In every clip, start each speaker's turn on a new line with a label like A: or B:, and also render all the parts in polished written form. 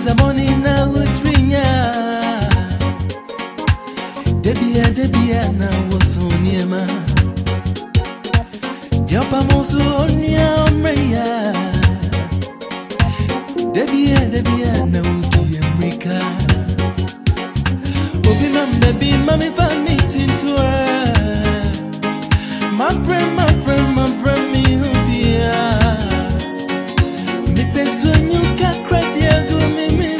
A: the morning now with Rinya. Debia, now was on Yama. Yapamosu on Yamaya. Debia, now to America. Obinam, baby, mommy, found me to her. My friend, me, me best when you can't cry, dear, go me,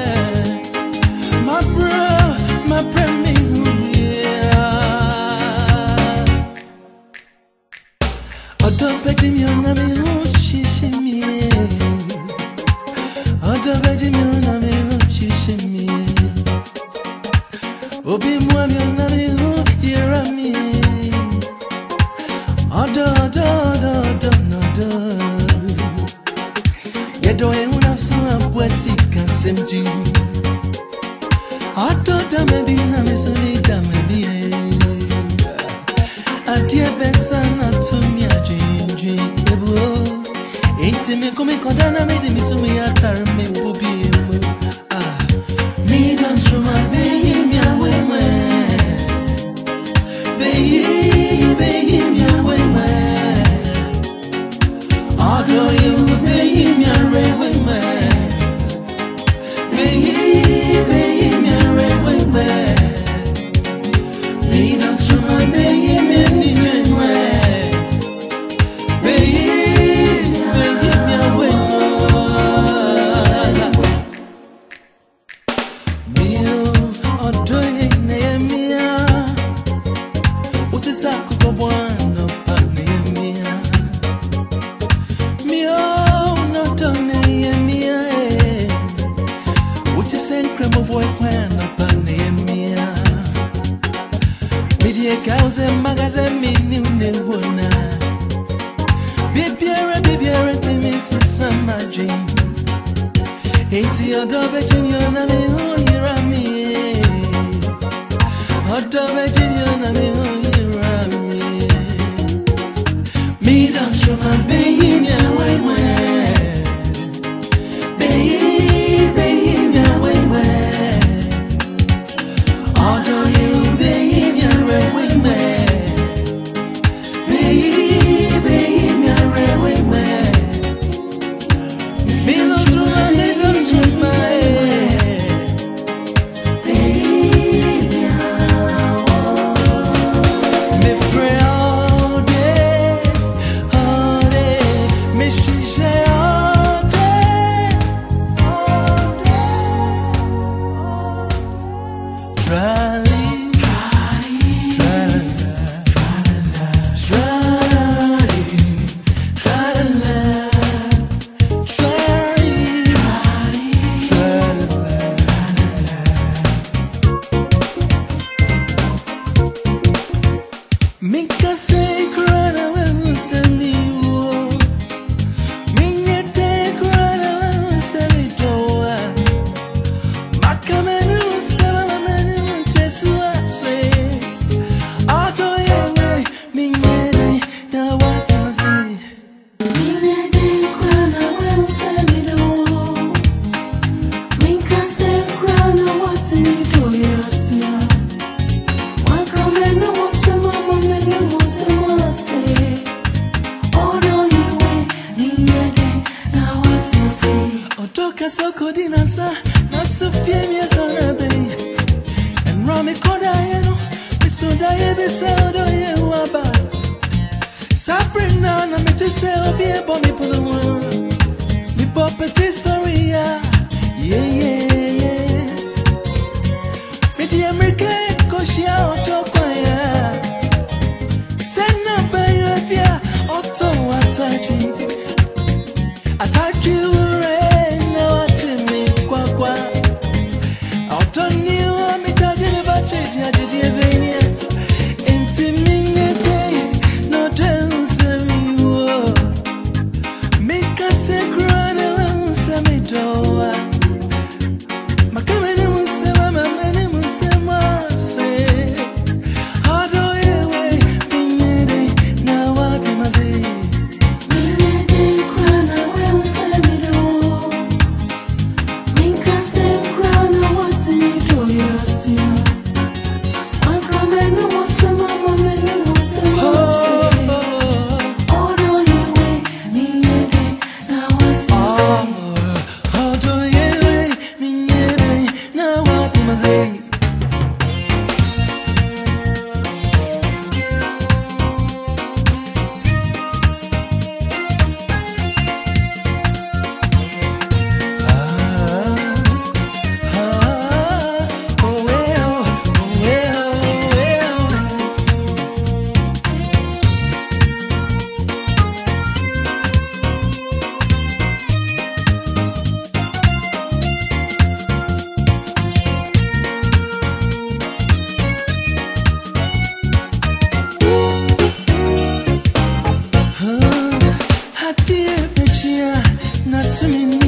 A: my friend, me, oh, don't bet me on me, oh, she me, oh, don't bet me on me, oh, she me, oh, be more me on me, oh, hear me. Yedoe una sua poesi kansemji. Atoda mebi na mesoni da mebi. Adie besa na tumi adwendwe ebo. Enti me komi koda na me de misumi atare me bobi mu. Me dance from my baby me away me. Baby me away me. Although you baby me away me. Baby me away me. Me dance from my baby me dream me. Baby me away me. Although you me Utisaku go buono panemia. Mio no tone mia. Utisencre mo voi quando panemia. Media cause magaze mini unegona. Bibiara timi sisama dream. Eti odobe jinyo na me honirami. Odobe jinyo na me honirami. Me dance from my baby, me away way. Baby, me away way. Although you baby, me away way. Baby, me away way. Me dance from my Minka say crana when send me wo. Minye te crana when send me toa. Makamenu sala menu tesua say. Auto yewe minye de na wata say. Minye te crana when send me wo. Minka say crana what me toya sia. Makamenu Otoka soko dinasa nasa fiemia sana bei enrami koda yeno misoda yebisa odo ye waba Sabrina na metese obi ebo mi polo mi popeti sorry yeah Medi America koshia otokwa ya Sena bayo bia oto ataju
B: Send me
A: to me